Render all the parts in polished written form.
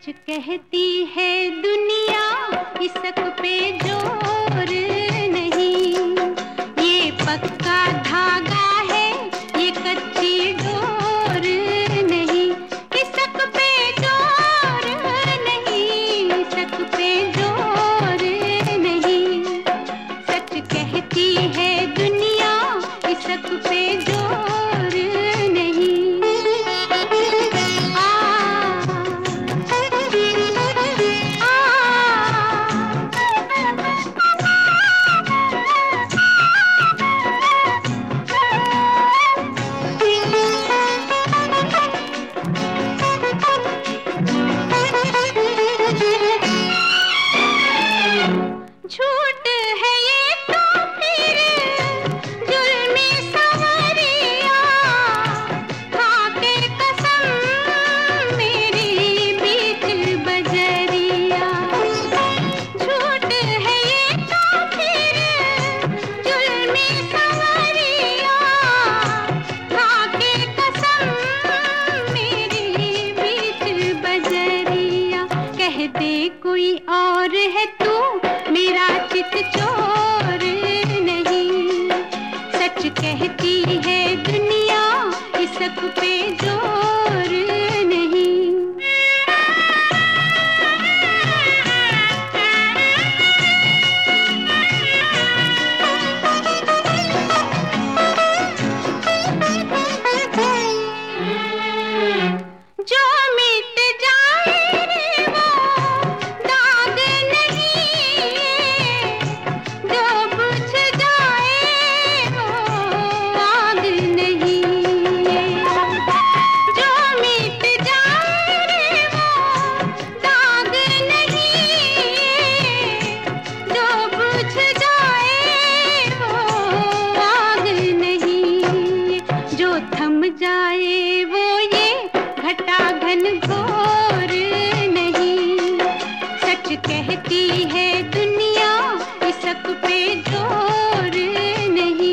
कहती है दुनिया इसक पे जोर नहीं, ये पक्का धागा है ये कच्ची डोर नहीं, इसक पे जोर नहीं, इसक पे जोर नहीं। सच कहती है दुनिया इसक पे जोर नहीं। झूठ है ये तो फिर जुल्मी सवरिया, खाके कसम मेरी बीच बजरिया। झूठ है ये तो फिर जुल्मी सवरिया, खाके कसम मेरी बीच बजरिया। कह दे कोई और है तू मेरा चित चोर नहीं, सच कहती है दुनिया इसक पे जोर नहीं। जो मिट जाए रे वो दाग नहीं, जो बुझ जाए वो आग नहीं। जो मिट जाए रे वो दाग नहीं, जो बुझ जाए वो आग नहीं। जो थम जाए वो ये घटा घन घोर नहीं, सच कहती है दुनिया इसक पे जोर नहीं।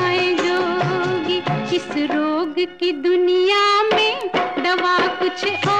इस रोग की दुनिया में दवा कुछ